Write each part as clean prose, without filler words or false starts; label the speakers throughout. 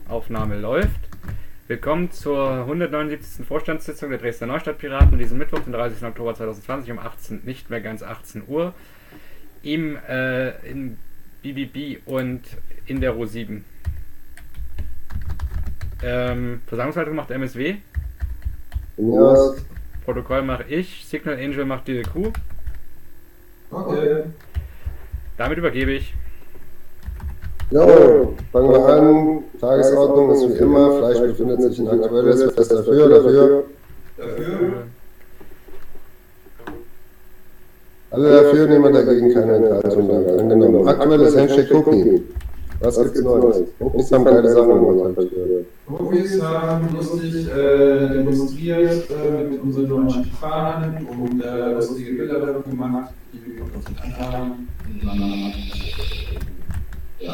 Speaker 1: Aufnahme läuft. Willkommen zur 179. Vorstandssitzung der Dresdner Neustadtpiraten, diesen Mittwoch, den 30. Oktober 2020 um 18, nicht mehr ganz 18 Uhr, in BBB und in der Row 7. Versammlungsleitung macht MSW.
Speaker 2: Ja.
Speaker 1: Protokoll mache ich, Signal Angel macht die Crew.
Speaker 2: Okay.
Speaker 1: Damit übergebe ich.
Speaker 2: Jo, fangen wir an. Tagesordnung ist wie immer. Fleisch befindet sich in aktuelles. Wer ist dafür? Dafür. Alle dafür, niemand dagegen, keine Enthaltung. Angenommen. Aktuelles Handshake Cookie. Was gibt's Neues? Cookies haben geile Sachen gemacht, habe ich gehört.
Speaker 3: Cookies haben lustig demonstriert mit unseren neuen Fahnen und lustige Bilder davon gemacht, die wir uns anhaben. Ja.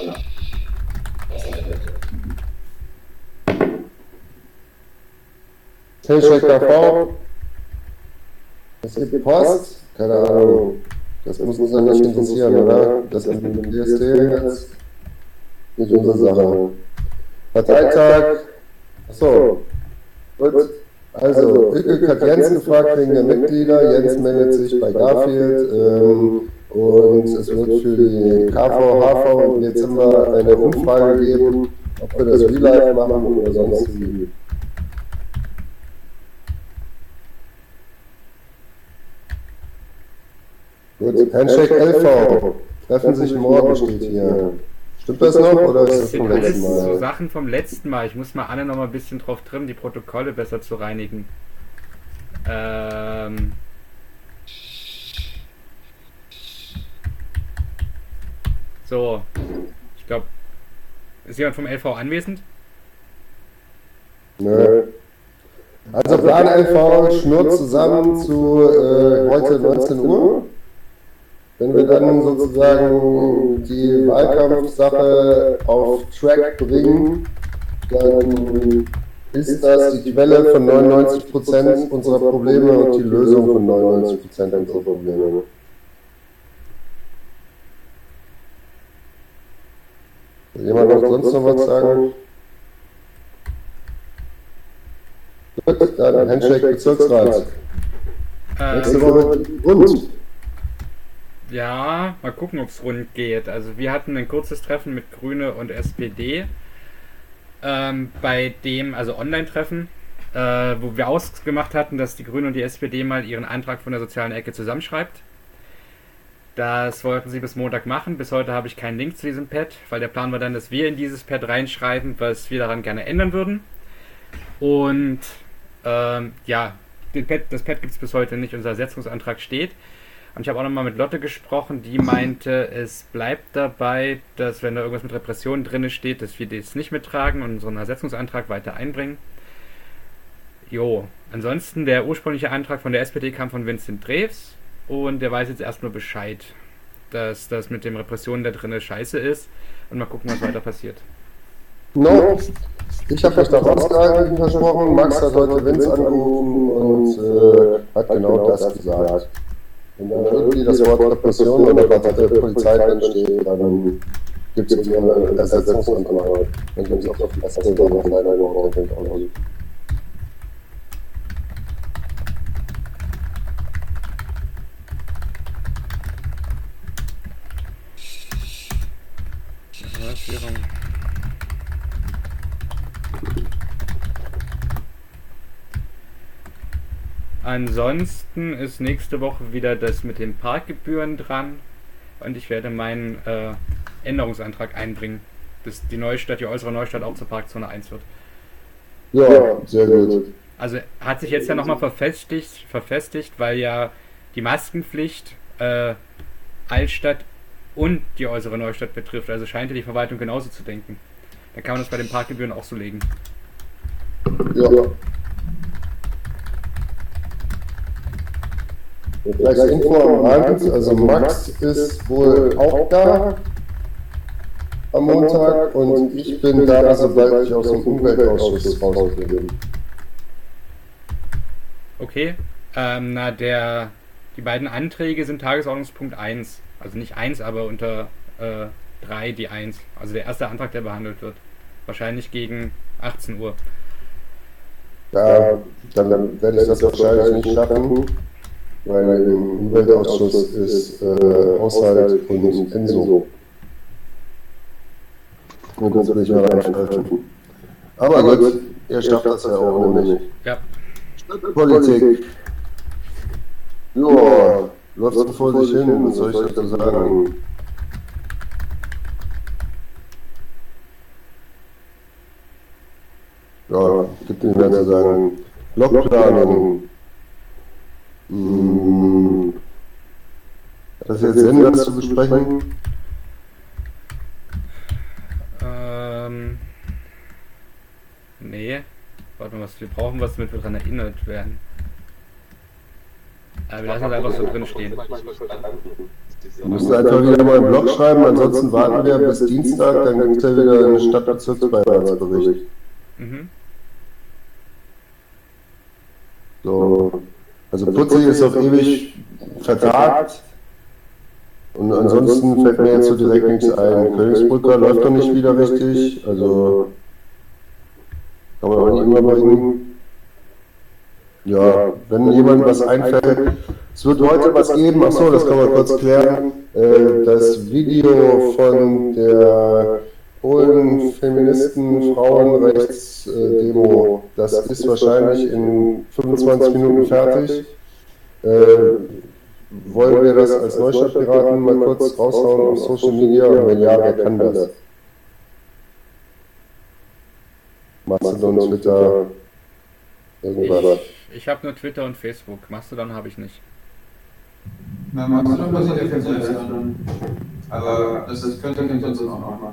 Speaker 2: Handshake KV. Es gibt Post. Keine Ahnung. Das muss uns dann nicht interessieren, oder? Das mit dem DST jetzt nicht unsere Sache. Parteitag. Achso. Gut. Also, Ilke hat Jens gefragt wegen der Mitglieder. Jens meldet sich bei Garfield. Und es wird für die KV, HV im Dezember eine Umfrage geben, ob wir das Real Life machen oder sonst wie. Gut, Handshake LV. Treffen sich morgen, steht hier. Stimmt das noch oder ist das vom letzten Mal?
Speaker 1: So Sachen vom letzten Mal. Ich muss mal Anne noch mal ein bisschen drauf trimmen, die Protokolle besser zu reinigen. So. Ich glaube, ist jemand vom LV anwesend?
Speaker 2: Nö. Also Plan LV schnurrt zusammen zu heute 19 Uhr. Wenn wir dann sozusagen die Wahlkampfsache auf Track bringen, dann ist das die Quelle von 99% unserer Probleme und die Lösung von 99% unserer Probleme. Will jemand noch sonst noch was sagen? Gut, dann Handshake Bezirksrat. Nächste Woche rund.
Speaker 1: Ja, mal gucken, ob es rund geht. Also wir hatten ein kurzes Treffen mit Grüne und SPD, bei dem, also Online-Treffen, wo wir ausgemacht hatten, dass die Grüne und die SPD mal ihren Antrag von der sozialen Ecke zusammenschreibt. Das wollten sie bis Montag machen. Bis heute habe ich keinen Link zu diesem Pad, weil der Plan war dann, dass wir in dieses Pad reinschreiben, was wir daran gerne ändern würden. Und ja, das Pad gibt es bis heute nicht, unser Ersetzungsantrag steht. Und ich habe auch nochmal mit Lotte gesprochen, die meinte, es bleibt dabei, dass wenn da irgendwas mit Repressionen drin steht, dass wir das nicht mittragen und unseren Ersetzungsantrag weiter einbringen. Jo, ansonsten der ursprüngliche Antrag von der SPD kam von Vincent Drews und der weiß jetzt erstmal Bescheid, dass das mit den Repressionen da drin scheiße ist und mal gucken, was weiter passiert.
Speaker 2: No. Ich habe mich da rausgehalten, wie versprochen. Max hat heute Vince angerufen und hat genau das gesagt. Wenn dann irgendwie das Wort Repression oder Polizei drin steht, dann gibt es eine Ersetzungsantrag. Dann gibt es auch auf die erste Sache leider überhaupt nicht.
Speaker 1: Ansonsten ist nächste Woche wieder das mit den Parkgebühren dran und ich werde meinen Änderungsantrag einbringen, dass die Neustadt, die äußere Neustadt auch zur Parkzone 1 wird.
Speaker 2: Ja, sehr gut.
Speaker 1: Also hat sich jetzt ja nochmal verfestigt, weil ja die Maskenpflicht Altstadt und die äußere Neustadt betrifft. Also scheint ja die Verwaltung genauso zu denken. Dann kann man das bei den Parkgebühren auch so legen.
Speaker 2: Ja. Vielleicht Info am Rand, also Max ist wohl auch da am Montag und ich bin da, sobald ich aus dem Umweltausschuss raus bin.
Speaker 1: Okay, die beiden Anträge sind Tagesordnungspunkt 1, also nicht 1, aber unter 3 die 1, also der erste Antrag, der behandelt wird. Wahrscheinlich gegen 18 Uhr.
Speaker 2: Ja, dann werde ich das wahrscheinlich nicht schaffen, weil im Umweltausschuss ist Haushalt und Enso. Und das will ich mal reinschalten. Aber gut, ihr schafft das ja auch ohne mich.
Speaker 1: Ja.
Speaker 2: Politik. Ja, läuft so vor sich hin, was soll ich dazu sagen? Ja, gibt nicht mehr zu sagen. Blockplanung. Hat das jetzt Sinn, das zu besprechen?
Speaker 1: Nee. Warte mal, wir brauchen was, damit wir daran erinnert werden. Aber wir lassen es einfach so drin stehen.
Speaker 2: Wir müssen einfach wieder mal einen Blog schreiben, ansonsten warten wir bis Dienstag, dann gibt es ja wieder einen Stadtbezirksbeiratsbericht.
Speaker 1: Mhm.
Speaker 2: So. Also Putzi ist auf ewig vertagt. Und ansonsten fällt mir jetzt so direkt nichts ein. Königsbrücker läuft doch nicht wieder richtig. Also kann man auch nicht immer bringen. Ja, wenn jemand was einfällt. Es wird heute was geben. Achso, das kann man kurz klären. Das Video von der Polen-Feministen Frauenrechts-Demo, das ist wahrscheinlich in 25 Minuten fertig. Wollen wir das als Neustadtpiraten mal kurz raushauen auf Social Media? Und wenn ja, wer kann das? Mastodon, Twitter, irgendwas.
Speaker 1: Ich habe nur Twitter und Facebook. Mastodon habe ich nicht.
Speaker 3: Na, Mastodon passiert ja von selbst dann. Aber das könnte man sonst auch machen.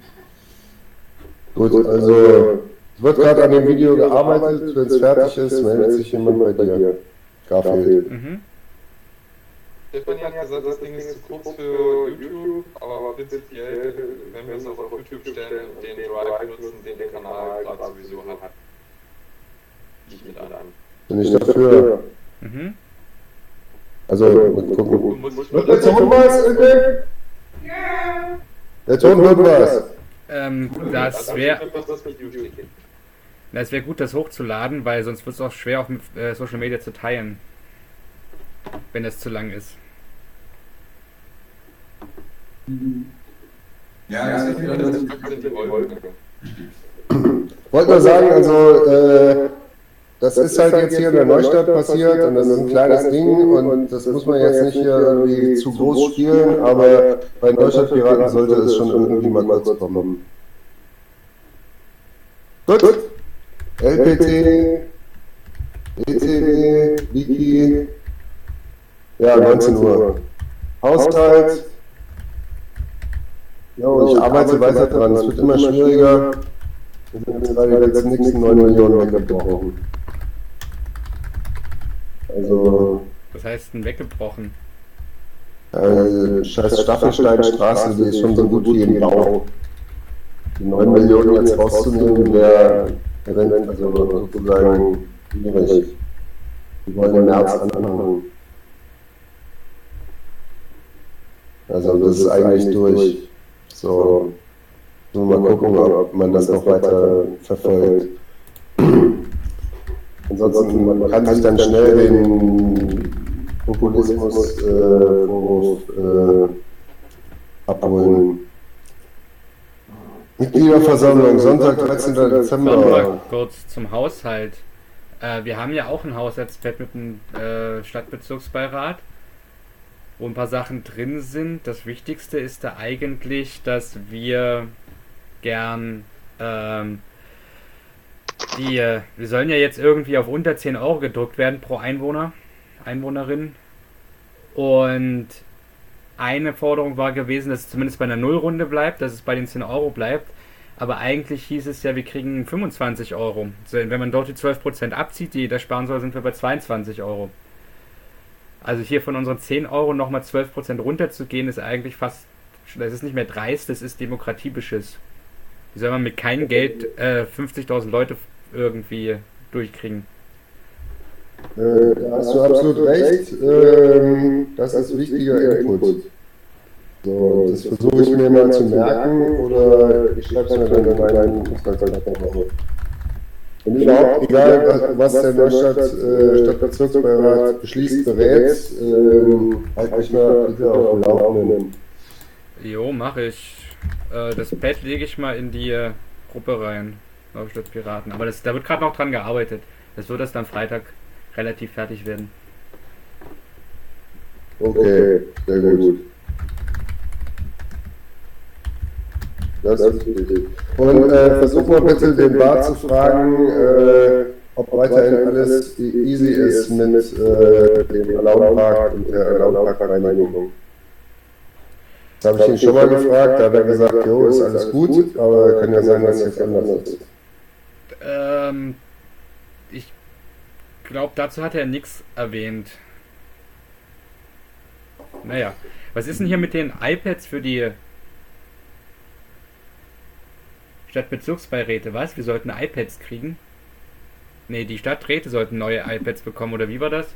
Speaker 2: Gut, also es wird gerade an dem Video gearbeitet. Wenn es fertig ist, meldet sich jemand bei dir. Garfield.
Speaker 1: Mhm.
Speaker 4: Stefanie hat gesagt, das Ding ist zu kurz für YouTube, aber prinzipiell, wenn wir es auf YouTube stellen und den Drive nutzen, den der Kanal gerade sowieso hat, ich mit an.
Speaker 2: Bin ich dafür.
Speaker 1: Mhm.
Speaker 2: Also, mal gucken. Wird der Ton was? Ja. Der Ton wird was.
Speaker 1: Das wäre gut, das hochzuladen, weil sonst wird es auch schwer auf Social Media zu teilen, wenn es zu lang ist.
Speaker 3: Ja, das ist wieder das.
Speaker 2: Wollte nur sagen, also das ist halt jetzt hier in der Neustadt passiert und das ist ein kleines Ding und das muss man jetzt nicht hier irgendwie zu groß spielen, aber bei Neustadtpiraten sollte es schon irgendwie mal kurz kommen. Gut. LPT, ETW, Wiki, ja, 19 Uhr. Haushalt. Jo, ich arbeite weiter dran, es wird immer schwieriger. Wir sind jetzt gerade die nächsten 9 Millionen weggebrochen. Also.
Speaker 1: Was heißt denn weggebrochen?
Speaker 2: Scheiß Staffelsteinstraße, die ist schon so gut wie im Bau. Die 9 Millionen jetzt rauszunehmen, wäre also sozusagen schwierig. Wir wollen im März anfangen. Also das ist eigentlich durch. So, mal gucken, ob man das noch weiter verfolgt. Ansonsten, man kann sich dann schnell den Populismus abholen. Mitgliederversammlung, Sonntag, 13. Dezember.
Speaker 1: Mal kurz zum Haushalt. Wir haben ja auch ein Haushaltspad mit dem Stadtbezirksbeirat, wo ein paar Sachen drin sind. Das Wichtigste ist da eigentlich, dass wir gern wir sollen ja jetzt irgendwie auf unter 10 Euro gedrückt werden pro Einwohnerin. Und eine Forderung war gewesen, dass es zumindest bei einer Nullrunde bleibt, dass es bei den 10 Euro bleibt. Aber eigentlich hieß es ja, wir kriegen 25 Euro. Also wenn man dort die 12% abzieht, die jeder sparen soll, sind wir bei 22 Euro. Also hier von unseren 10 Euro nochmal 12% runterzugehen, ist eigentlich fast, das ist nicht mehr dreist, das ist Demokratiebeschiss. Wie soll man mit keinem Geld 50.000 Leute irgendwie durchkriegen?
Speaker 2: Da hast du absolut recht. Das ist wichtiger Input. So, das versuche ich mir mal zu merken oder ich schreibe es mir dann in meinen Fußballverband auf. Und überhaupt, egal was der Stadtbezirksbeirat beschließt, berät, halt mich mal bitte auf dem Laufenden.
Speaker 1: Jo, mache ich. Das Pad lege ich mal in die Gruppe rein, Stadtpiraten. Aber da wird gerade noch dran gearbeitet. Das wird erst am Freitag relativ fertig werden.
Speaker 2: Okay, sehr gut. Das ist wichtig. Und versuch mal bitte den Bart zu fragen, ob weiterhin alles easy ist mit dem Alarmpark und der Alarmparkreinigung. Das habe ich ihn schon mal gefragt, da hat er gesagt, jo, ist alles gut, aber kann ja sein, dass es jetzt anders ist.
Speaker 1: Ich glaube, dazu hat er nichts erwähnt. Naja, was ist denn hier mit den iPads für die Stadtbezirksbeiräte? Was? Wir sollten iPads kriegen? Ne, die Stadträte sollten neue iPads bekommen, oder wie war das?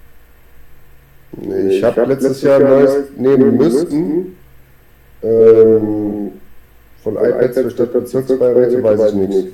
Speaker 2: Ich habe letztes Jahr ein neues nehmen müssen. Von iPads für Stadtbezirksbeiräte weiß ich nichts.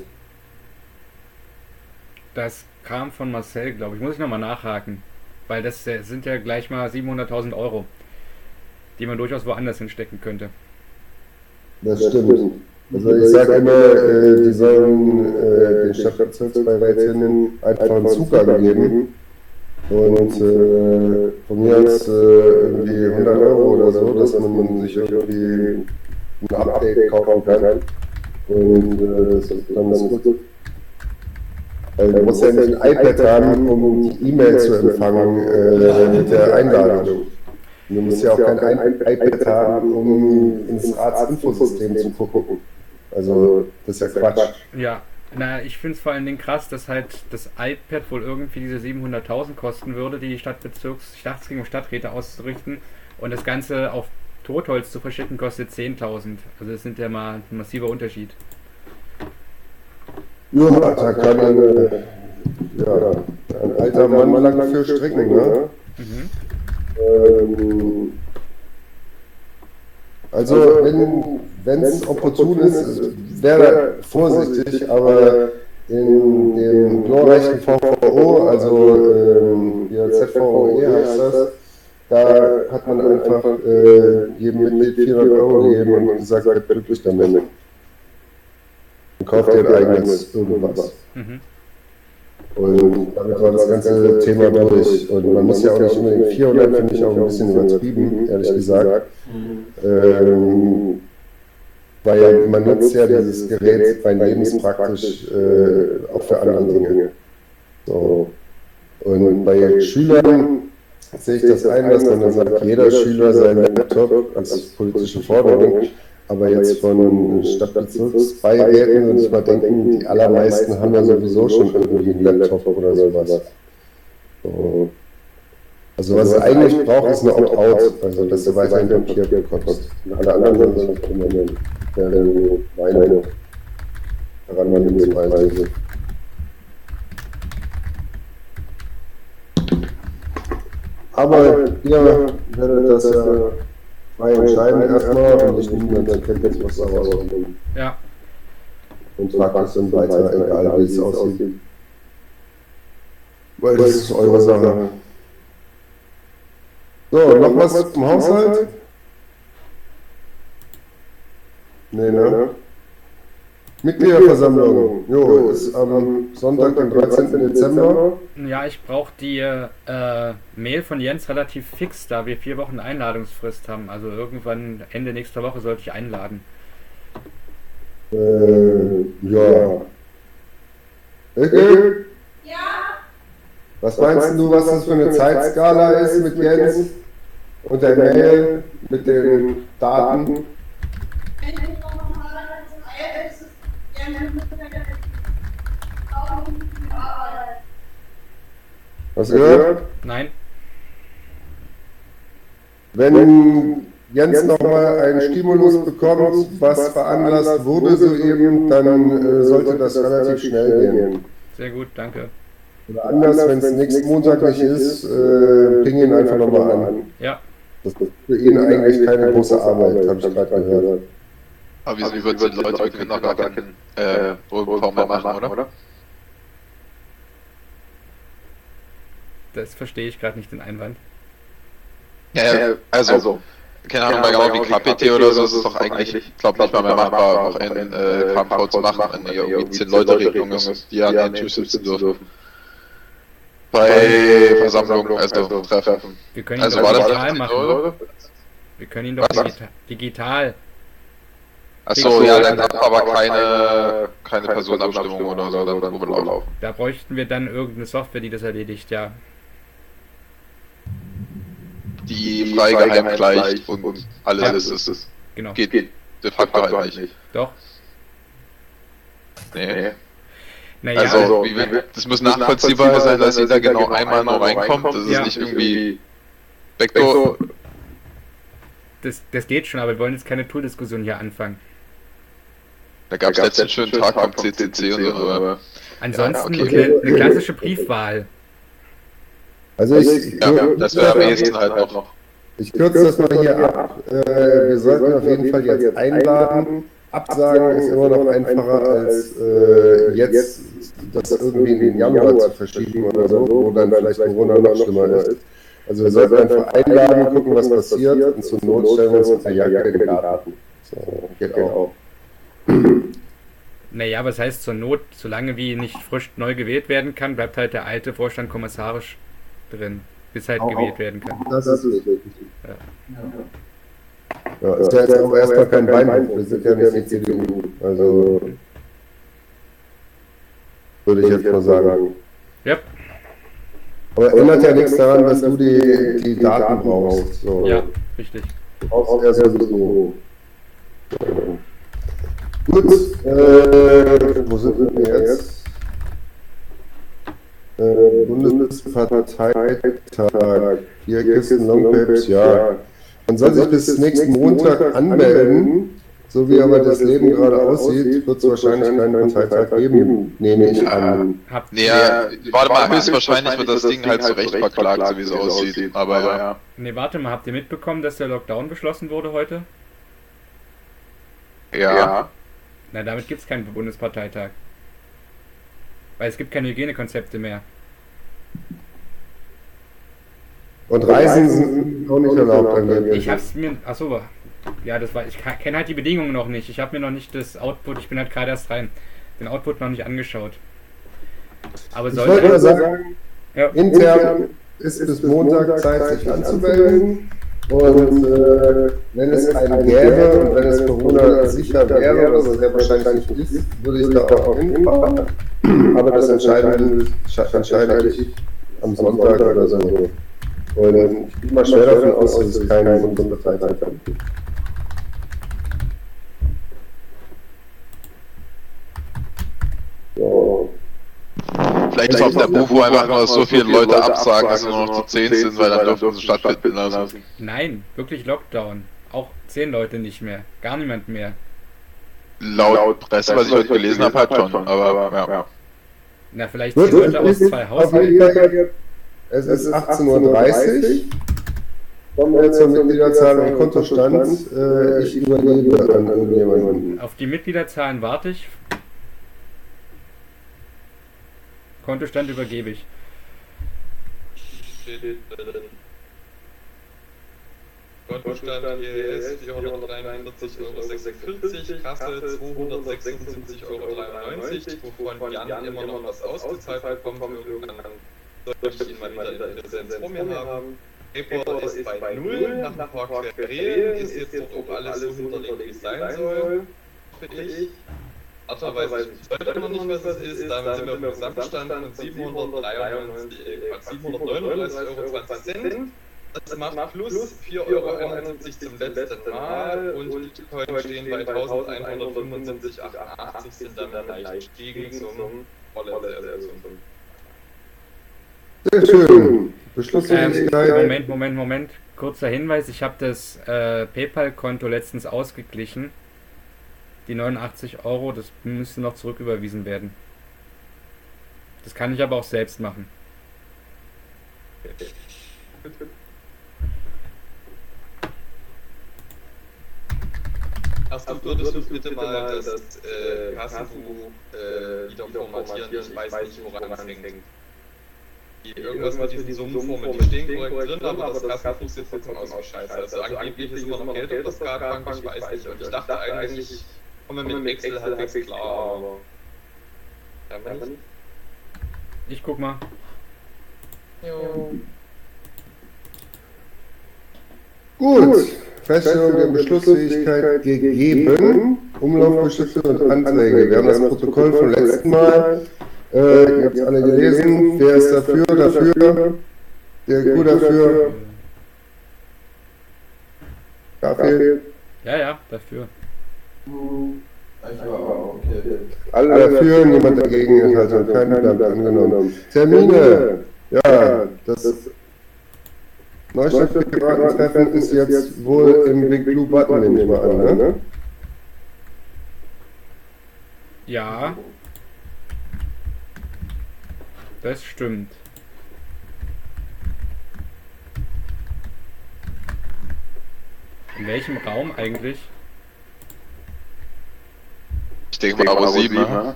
Speaker 1: Das kam von Marcel, glaube ich. Muss ich nochmal nachhaken. Weil das sind ja gleich mal 700.000 Euro, die man durchaus woanders hinstecken könnte.
Speaker 2: Das stimmt. Also ich sage immer, die sollen den Stadtbezirksbeirätinnen einfach einen Zugang geben und von mir aus irgendwie 100 Euro oder so, dass man sich irgendwie ein Update kaufen kann und das ist dann das gut. Weil du musst ja nicht ein iPad haben, um die E-Mail zu empfangen mit der Einladung. Du musst ja auch kein iPad haben, um ins Arztinfosystem zu gucken. Also, das ist ja Quatsch.
Speaker 1: Ja, naja, ich finde es vor allen Dingen krass, dass halt das iPad wohl irgendwie diese 700.000 kosten würde, die ich dachte, es ging um Stadträte auszurichten, und das Ganze auf Totholz zu verschicken kostet 10.000. Also das sind ja mal ein massiver Unterschied.
Speaker 2: Ja, da kann ein alter Mann lang für stricken, ne?
Speaker 1: Mhm.
Speaker 2: Also, wenn es opportun ist, wäre vorsichtig, aber in dem glorreichen VVO, also hier ZVOE heißt das, da hat man einfach jedem Mitglied 400 Euro gegeben und gesagt, seid glücklich damit. Und kauft dir ein eigenes irgendwas.
Speaker 1: Mhm.
Speaker 2: Und damit war das ganze Thema durch. Und man muss ja auch nicht unbedingt 400, finde ich auch ein bisschen übertrieben, ehrlich gesagt. Weil man nutzt ja dieses Gerät bei lebenspraktisch auch für andere Dinge. So. Und bei Schülern sehe ich das ein, dass man dann sagt, jeder Schüler sein Laptop als politische Forderung. Aber jetzt von Stadtbezirksbeiräten würde ich mal denken, die allermeisten haben ja sowieso schon irgendwie einen Laptop oder sowas. So. Also was es eigentlich braucht, ist eine Opt-out, also dass du weiterhin Papier bekommst. Und alle anderen sollen sich halt immer nehmen. Das wäre so meine Herangehensweise. Aber ihr werdet das ja frei entscheiden erstmal und ich nehme dann Kenntnis, was da rauskommt.
Speaker 1: Ja.
Speaker 2: Und trage das dann weiter, egal wie es aussieht. Weil das ist eure Sache. So, noch was zum Haushalt? Nee, ne? Mitgliederversammlung. Jo, ist am Sonntag, den 13. Dezember.
Speaker 1: Ja, ich brauche die Mail von Jens relativ fix, da wir 4 Wochen Einladungsfrist haben. Also irgendwann Ende nächster Woche sollte ich einladen.
Speaker 2: Ja. Okay?
Speaker 5: Ja.
Speaker 2: Was meinst du, was das für eine Zeitskala ist mit Jens? Und der Mail mit den Daten? Hast du gehört?
Speaker 1: Nein?
Speaker 2: Wenn Jens nochmal einen Stimulus bekommt, was veranlasst wurde soeben, dann sollte das relativ schnell gehen.
Speaker 1: Sehr gut, danke.
Speaker 2: Oder anders, wenn es nächsten Montag nicht ist, ping ihn einfach nochmal an.
Speaker 1: Ja.
Speaker 2: Das ist für ihn eigentlich keine große Arbeit, habe ich gerade gehört.
Speaker 4: Aber wir sind über 10 Leute, wir können noch gar keinen Rollbaum mehr machen, oder?
Speaker 1: Das verstehe ich gerade nicht, den Einwand.
Speaker 4: Ja, also, keine Ahnung, bei genau wie KPT oder so ist es doch eigentlich, ich glaube, nicht mal mehr machbar, auch in KMV zu machen, wenn hier irgendwie 10-Leute-Regelung ist, die an den Tisch sitzen dürfen. Bei Versammlungen, also Treffen.
Speaker 1: Wir können ihn
Speaker 4: Also
Speaker 1: doch
Speaker 4: war das
Speaker 1: digital
Speaker 4: nicht
Speaker 1: machen.
Speaker 4: oder?
Speaker 1: Wir können ihn doch digital.
Speaker 4: Achso, ja, dann gab aber keine Personenabstimmung oder so, dann rumlaufen.
Speaker 1: Da bräuchten wir dann irgendeine Software, die das erledigt, ja.
Speaker 4: Die frei geheim gleicht und alles ist.
Speaker 1: Genau.
Speaker 4: Geht de facto halt nicht.
Speaker 1: Doch.
Speaker 4: Nee.
Speaker 1: Naja,
Speaker 4: Also, das muss nachvollziehbar sein, dass jeder genau einmal nur reinkommt. Das ist nicht irgendwie Backdoor.
Speaker 1: das geht schon, aber wir wollen jetzt keine Tool-Diskussion hier anfangen.
Speaker 4: Da gab es letztens einen schönen Tag am CCC und so, aber...
Speaker 1: Ansonsten
Speaker 4: Ja, okay.
Speaker 1: eine klassische Briefwahl.
Speaker 2: Also
Speaker 4: das wäre am ehesten halt noch.
Speaker 2: Ich kürze das mal hier ab. Wir sollten auf jeden Fall jetzt einladen. Absagen ist immer noch einfacher als jetzt das irgendwie in den Januar zu verschieben oder so, wo dann vielleicht Corona noch schlimmer ist. Also wir sollten einfach einladen, gucken, was passiert und zur Not stellen wir uns mit der Jacke in den Garten. So, geht auch.
Speaker 1: Naja, aber das heißt zur Not, solange wie nicht frisch neu gewählt werden kann, bleibt halt der alte Vorstand kommissarisch drin, bis halt gewählt werden kann.
Speaker 2: Das ist richtig.
Speaker 1: Ja.
Speaker 2: Ja, ist ja jetzt auch erstmal kein Beinbruch, wir sind ja nicht die CDU. Also würde ich jetzt mal sagen.
Speaker 1: Ja.
Speaker 2: Aber ändert ja nichts daran, dass du die Daten brauchst. So.
Speaker 1: Ja, richtig.
Speaker 2: Du brauchst ja sowieso. Gut, wo sind wir jetzt? Bundesparteitag. 4 Kisten Longpapes, ja. Man soll sich bis nächsten Montag anmelden. So wie aber das Leben gerade aussieht, wird es wahrscheinlich keinen Parteitag geben, nehme ich an.
Speaker 4: Warte mal, höchstwahrscheinlich wird das Ding halt zurecht verklagt, so wie es aussieht. Aber ja.
Speaker 1: Ne, warte mal, habt ihr mitbekommen, dass der Lockdown beschlossen wurde heute?
Speaker 4: Ja.
Speaker 1: Na, damit gibt es keinen Bundesparteitag. Weil es gibt keine Hygienekonzepte mehr.
Speaker 2: Und Reisen sind auch nicht erlaubt angeblich.
Speaker 1: Ich hab's mir... Achso, ja, das war... Ich kenne halt die Bedingungen noch nicht. Ich habe mir noch nicht das Output... Ich bin halt gerade erst rein. Den Output noch nicht angeschaut. Aber
Speaker 2: ich wollte nur sagen,
Speaker 1: ja.
Speaker 2: Intern ist bis Montag Zeit, sich anzumelden. Und wenn es einen gäbe und wenn es Corona sicher wäre, was sehr wahrscheinlich nicht ist, würde ich da auch hinfahren. Aber das entscheide ich am Sonntag oder so. Und ich gehe mal schwer davon aus, dass es keinen Bundesparteitag gibt. So.
Speaker 4: Vielleicht ist auf der BUFO einfach nur, dass so viele Leute absagen, dass nur noch zu 10 sind, weil dann dürfen sie stattfinden lassen.
Speaker 1: Nein, wirklich Lockdown. Auch 10 Leute nicht mehr. Gar niemand mehr.
Speaker 4: Laut Presse, was ich heute gelesen habe, halt schon. Aber ja.
Speaker 1: Na, vielleicht 10 Leute aus 2 Haushalten.
Speaker 2: Es ist 18:30 Uhr. Kommen wir zur Mitgliederzahl und Kontostand. Ich übergebe an irgendjemanden.
Speaker 1: Auf die Mitgliederzahlen warte ich. Kontostand übergebe ich.
Speaker 4: Kontostand hier ist 443,46 €, Kasse 276,93 €, wovon Jan immer noch was ausgezahlt bekommt. Soll ich ihn mal wieder in Präsenz vor mir haben. Paper ist bei 0, nach dem Park Ferien ist jetzt dort auch alles so hinterlegt, wie es sein soll, für ich. Otterweise sollte noch nicht, was es ist, damit sind wir auf dem Gesamtstand von 739,20 €. Das macht plus 4,71 € zum letzten Mal und die Bitcoin stehen bei 1175,88 € sind damit leicht gestiegen zum Wallet-Ersetzung.
Speaker 2: Sehr schön. Beschlussfähigkeit.
Speaker 1: Moment. Kurzer Hinweis, ich habe das PayPal-Konto letztens ausgeglichen. Die 89 €, das müsste noch zurücküberwiesen werden. Das kann ich aber auch selbst machen.
Speaker 4: Achso, würdest du bitte mal das Kassenbuch wieder formatieren? Ich weiß nicht, woran es hängt. Irgendwas mit diesen Summenformeln, die stehen korrekt drin, aber das Kassenbuch sieht trotzdem aus wie Scheiße. Also angeblich ist immer noch Geld auf das Skatbank, ich weiß nicht. Und ich dachte eigentlich, ich komme mit Excel halbwegs klar, aber... Ja, nicht.
Speaker 1: Ich guck mal.
Speaker 4: Jo.
Speaker 2: Gut, Feststellung der Beschlussfähigkeit gegeben, Umlaufbeschlüsse und Anträge. Wir haben das Protokoll vom letzten Mal. Ihr habt es alle gelesen. Wer ist dafür? Der Kuh dafür? Dafür?
Speaker 1: Ja, dafür.
Speaker 2: Alle dafür, niemand dagegen, also keiner damit angenommen. Termine. Ja, das Neustadt-Piratentreffen ist jetzt wohl im Big Blue Button, nehme ich mal an, ne?
Speaker 1: Ja. Das stimmt. In welchem Raum eigentlich?
Speaker 5: Ich denke mal, aber 7, ne?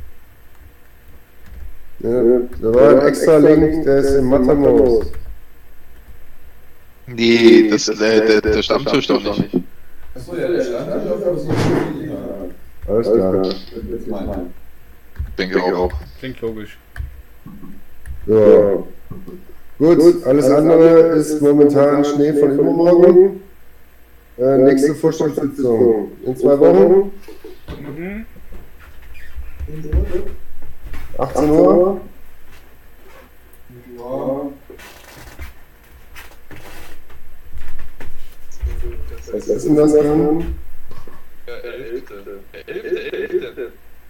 Speaker 2: Ja, da war ein extra Link, der ist im Mattermoos.
Speaker 5: Nee, der Stammtisch doch nicht.
Speaker 3: Achso, ja, der Stammtisch auf der
Speaker 2: Alles klar.
Speaker 5: Denke auch.
Speaker 1: Klingt logisch.
Speaker 2: Ja. Gut, alles andere ist momentan Schnee von übermorgen. Nächste Vorstandssitzung in 2 Wochen.
Speaker 1: Mhm.
Speaker 2: 18 Uhr.
Speaker 3: Ja.
Speaker 2: Was ist denn das dann?
Speaker 4: Ja, 11. 11.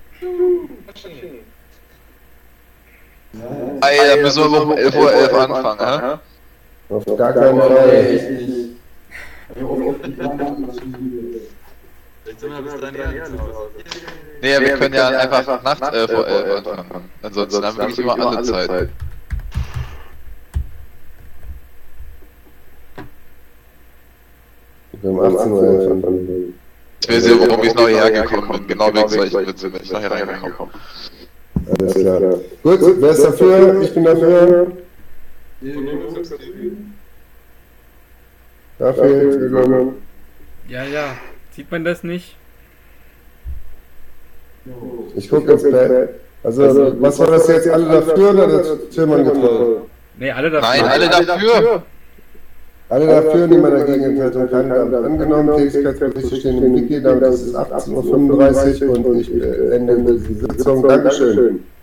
Speaker 5: Ey, da müssen wir um 11:11 Uhr anfangen, hä?
Speaker 2: Auf gar keinen Fall.
Speaker 3: Echt nicht.
Speaker 4: Jetzt sind wir bis dahin zu Hause.
Speaker 5: Nee, wir können ja einfach nachts 11:11 Uhr anfangen. Ansonsten haben wir wirklich immer alle Zeit.
Speaker 2: Wir haben 18 Uhr anfangen.
Speaker 5: Ich weiß ja, warum ich nachher hergekommen bin. Genau wegen solchen Witzen bin ich nachher reingekommen.
Speaker 2: Alles klar. Gut, wer ist dafür? Ich bin dafür. Dafür.
Speaker 1: Ja. Sieht man das nicht?
Speaker 2: Ich gucke jetzt bei. Also, was war das jetzt? Alle dafür oder das Tillmann getroffen?
Speaker 1: Nee, alle dafür.
Speaker 5: Nein, alle dafür!
Speaker 2: Alle dafür, niemand dagegen Enthaltung, keiner damit angenommen. Tätigkeitsberichte stehen im Wiki, damit ist es 18:35 Uhr und ich beende die Sitzung. Dankeschön.